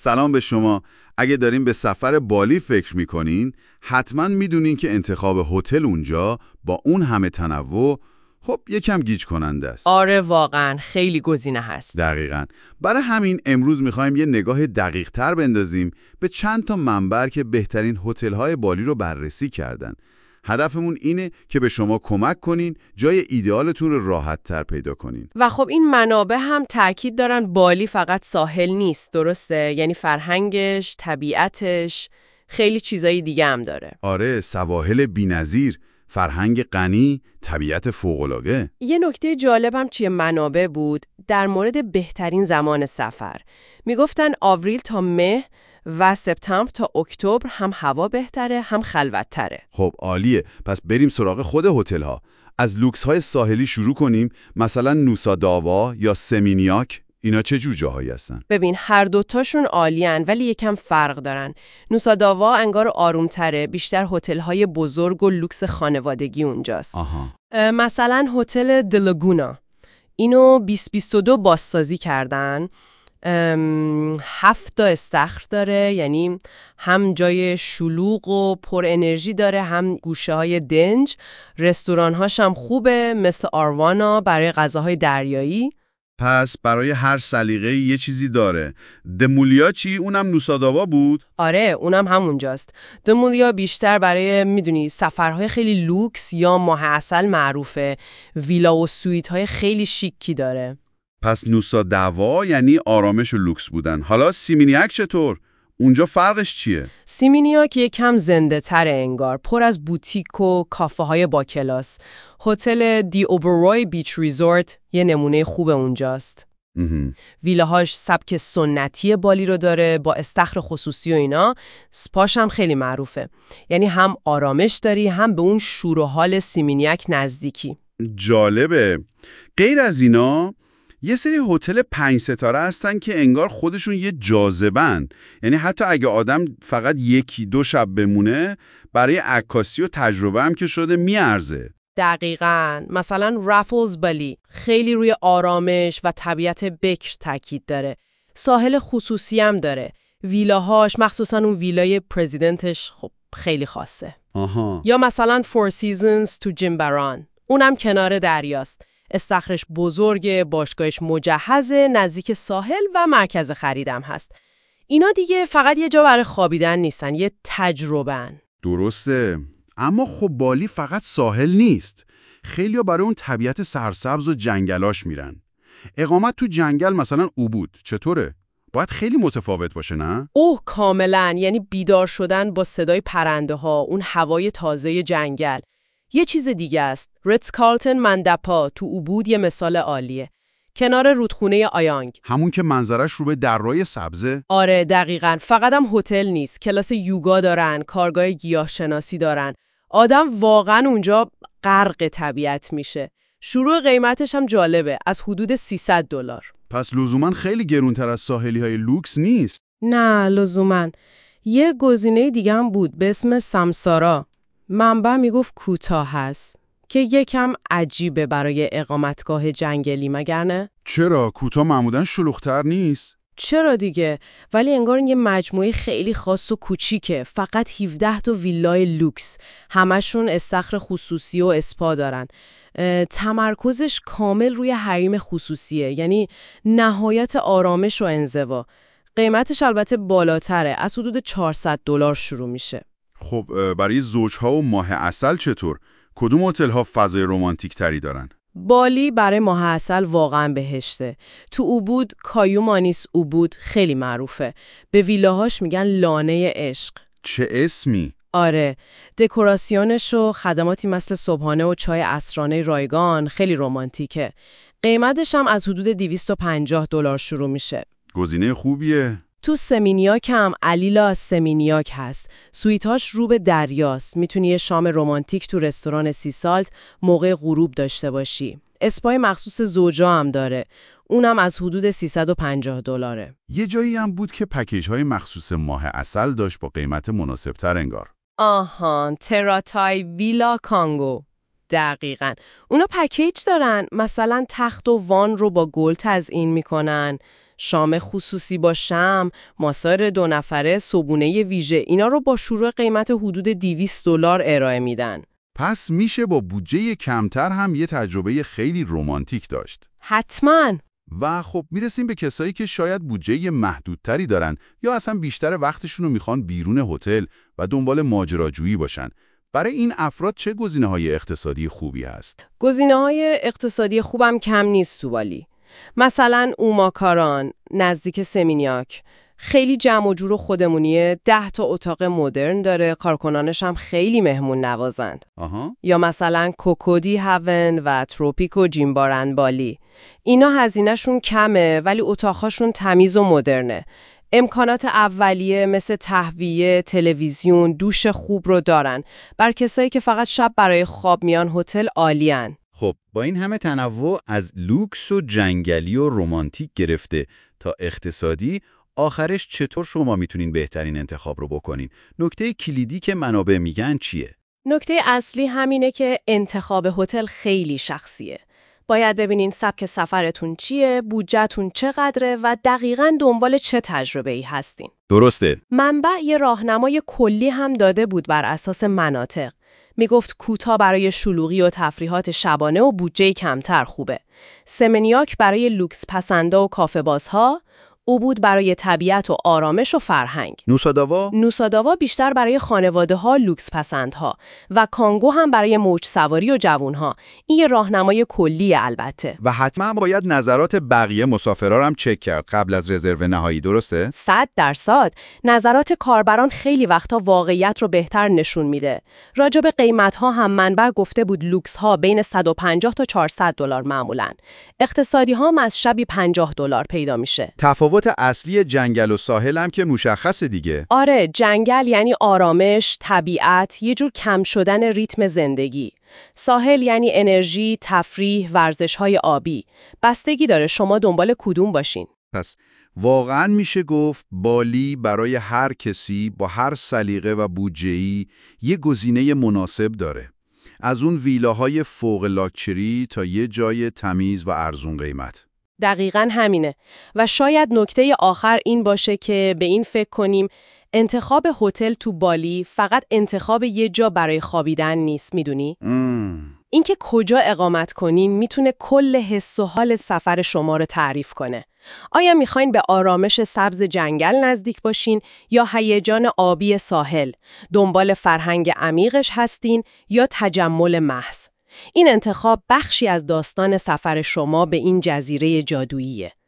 سلام به شما. اگه دارین به سفر بالی فکر میکنین، حتما میدونین که انتخاب هتل اونجا با اون همه تنوع خب یکم گیج کننده است. آره واقعا خیلی گزینه هست. دقیقاً. برای همین امروز میخوایم یه نگاه دقیق تر بندازیم به چند تا منبع که بهترین هتل‌های بالی رو بررسی کردن. هدفمون اینه که به شما کمک کنین جای ایدئالتون رو راحت تر پیدا کنین. و خب این منابع هم تأکید دارن بالی فقط ساحل نیست، درسته؟ یعنی فرهنگش، طبیعتش، خیلی چیزایی دیگه هم داره. آره، سواحل بی‌نظیر، فرهنگ غنی، طبیعت فوق‌العاده. یه نکته جالبم چیه منابع بود در مورد بهترین زمان سفر. میگفتن آوریل تا مه و سپتامبر تا اکتبر هم هوا بهتره هم خلوت‌تره. خب عالیه. پس بریم سراغ خود هتل‌ها. از لوکس‌های ساحلی شروع کنیم، مثلا نوسا داوا یا سمینیاک. اینا چه جور جاهایی هستن؟ ببین هر دوتاشون عالیان ولی یکم فرق دارن. نوسا داوا انگار آرومتره، بیشتر هتل‌های بزرگ و لوکس خانوادگی اونجاست. مثلا هتل دلاگونا اینو 2022 بازسازی کردن. 7 تا استخر داره، یعنی هم جای شلوغ و پر انرژی داره، هم گوشه های دنج. رستوران‌هاش هم خوبه، مثل آروانا برای غذاهای دریایی. پس برای هر سلیقه یه چیزی داره. دمولیا چی؟ اونم نوسا داوا بود؟ آره اونم همونجاست. دمولیا بیشتر برای میدونی سفرهای خیلی لوکس یا ماه عسل معروفه. ویلا و سویت های خیلی شیکی داره. پس نوسا داوا یعنی آرامش و لوکس بودن. حالا سیمینیاک چطور؟ اونجا فرقش چیه؟ سیمینیاک یکم زنده تره انگار، پر از بوتیک و کافه های با کلاس. هتل دی اوبروی بیچ ریزورت یه نمونه خوب اونجاست. ویلاهاش سبک سنتی بالی رو داره با استخر خصوصی و اینا. سپاش هم خیلی معروفه، یعنی هم آرامش داری هم به اون شور و حال سیمینیاک نزدیکی. جالبه. غیر از اینا یه سری هتل 5 ستاره هستن که انگار خودشون یه جاذبن. یعنی حتی اگه آدم فقط 1-2 شب بمونه، برای عکاسی و تجربه هم که شده میارزه. دقیقاً. مثلا رافلز بالی خیلی روی آرامش و طبیعت بکر تاکید داره. ساحل خصوصی هم داره. ویلاهاش، مخصوصا اون ویلای پرزیدنتش، خب خیلی خاصه. یا مثلا فور سیزنز تو جیمبران، اونم کنار دریاست. استخرش بزرگه، باشگاهش مجهزه، نزدیک ساحل و مرکز خریدم هست. اینا دیگه فقط یه جا برای خوابیدن نیستن، یه تجربه‌ن. درسته. اما خب بالی فقط ساحل نیست. خیلیا برای اون طبیعت سرسبز و جنگلاش میرن. اقامت تو جنگل مثلا اوبود چطوره؟ باید خیلی متفاوت باشه نه؟ اوه کاملاً. یعنی بیدار شدن با صدای پرنده ها، اون هوای تازه جنگل. یه چیز دیگه است. ریتز کارلتن مندپا تو اوبود یه مثال عالیه. کنار رودخونه آیانگ. همون که منظرش رو به درای سبزه؟ آره دقیقاً. فقط هم هتل نیست، کلاس یوگا دارن، کارگاه گیاهشناسی دارن. آدم واقعاً اونجا غرق طبیعت میشه. شروع قیمتش هم جالبه، از حدود $300. پس لزوماً خیلی گرونتر از ساحلی‌های لوکس نیست. نه لزوماً. یه گزینه دیگه هم بود به اسم سمسارا. منبع میگفت کوتاه هست که یکم عجیبه برای اقامتگاه جنگلی، مگر نه؟ چرا؟ کوتاه معمولاً شلوغ‌تر نیست؟ چرا دیگه، ولی انگار این یه مجموعه خیلی خاص و کوچیکه. فقط 17 تا ویلای لوکس، همشون استخر خصوصی و اسپا دارن. تمرکزش کامل روی حریم خصوصیه، یعنی نهایت آرامش و انزوا. قیمتش البته بالاتره، از حدود $400 شروع میشه. خب برای زوجها و ماه عسل چطور؟ کدوم هتل‌ها فضای رمانتیک تری دارن؟ بالی برای ماه عسل واقعا بهشته. تو اوبود کایومانیس اوبود خیلی معروفه. به ویلاهاش میگن لانه عشق. چه اسمی؟ آره، دکوراسیونش و خدماتی مثل صبحانه و چای عصرانه رایگان خیلی رمانتیکه. قیمتش هم از حدود $250 شروع میشه. گزینه خوبیه. تو سمینیاک هم علیلا سمینیاک هست. سویتاش رو به دریاست. میتونی یه شام رمانتیک تو رستوران سی سالت موقع غروب داشته باشی. اسپای مخصوص زوجا هم داره. اونم از حدود $350. یه جایی هم بود که پکیج‌های مخصوص ماه عسل داشت با قیمت مناسب‌تر انگار. آهان، تراتای ویلا کانگو. دقیقاً. اونا پکیج دارن. مثلا تخت و وان رو با گل تزیین میکنن. شام خصوصی با شمع، ماساژ 2 نفره، صبحونه ویژه، اینا رو با شروع قیمت حدود $200 ارائه میدن. پس میشه با بودجه کمتر هم یه تجربه خیلی رمانتیک داشت. حتماً. و خب میرسیم به کسایی که شاید بودجه محدودتری دارن یا اصلا بیشتر وقتشون رو میخوان بیرون هتل و دنبال ماجراجویی باشن. برای این افراد چه گزینه‌های اقتصادی خوبی هست؟ گزینه‌های اقتصادی خوبم کم نیست تو بالی. مثلا اوماکاران نزدیک سمینیاک، خیلی جمع و جور و خودمونیه، 10 تا اتاق مدرن داره، کارکنانش هم خیلی مهمون نوازند. یا مثلا کوکودی هاون و تروپیکو جیمبارن بالی. اینا هزینه‌شون کمه ولی اتاق‌هاشون تمیز و مدرنه. امکانات اولیه مثل تهویه، تلویزیون، دوش خوب رو دارن. بر کسایی که فقط شب برای خواب میان هتل عالیان. خب با این همه تنوع از لوکس و جنگلی و رمانتیک گرفته تا اقتصادی، آخرش چطور شما میتونین بهترین انتخاب رو بکنین؟ نکته کلیدی که منابع میگن چیه؟ نکته اصلی همینه که انتخاب هتل خیلی شخصیه. باید ببینین سبک سفرتون چیه، بودجه‌تون چقدره و دقیقاً دنبال چه تجربه‌ای هستین. درسته. منبع یه راهنمای کلی هم داده بود بر اساس مناطق. میگفت کوتا برای شلوغی و تفریحات شبانه و بودجه کمتر خوبه. سمنیاک برای لوکس پسندا و کافه بازها، عبود برای طبیعت و آرامش و فرهنگ. نوساداوا بیشتر برای خانواده‌ها لوکس پسندها و کانگو هم برای موج سواری و جوونها. این یه راهنمای کلیه البته. و حتما باید نظرات بقیه مسافرها رو هم چک کرد قبل از رزرو نهایی، درسته؟ 100%. نظرات کاربران خیلی وقتا واقعیت رو بهتر نشون میده. راجع به قیمت‌ها هم منبع گفته بود لوکس ها بین $150 تا $400 معمولن. اقتصادی ها هم از شبی $50 پیدا میشه. تفاوت اصلی جنگل و ساحل هم که مشخصه دیگه. آره، جنگل یعنی آرامش، طبیعت، یه جور کم شدن ریتم زندگی. ساحل یعنی انرژی، تفریح، ورزش‌های آبی. بستگی داره شما دنبال کدوم باشین. پس واقعاً میشه گفت بالی برای هر کسی با هر سلیقه و بودجه‌ای یه گزینه مناسب داره. از اون ویلاهای فوق لاکچری تا یه جای تمیز و ارزون قیمت. دقیقاً همینه. و شاید نکته آخر این باشه که به این فکر کنیم انتخاب هتل تو بالی فقط انتخاب یه جا برای خوابیدن نیست، میدونی؟ اینکه کجا اقامت کنین میتونه کل حس و حال سفر شما رو تعریف کنه. آیا میخواین به آرامش سبز جنگل نزدیک باشین یا هیجان آبی ساحل؟ دنبال فرهنگ عمیقش هستین یا تجمل محض؟ این انتخاب بخشی از داستان سفر شما به این جزیره جادوییه.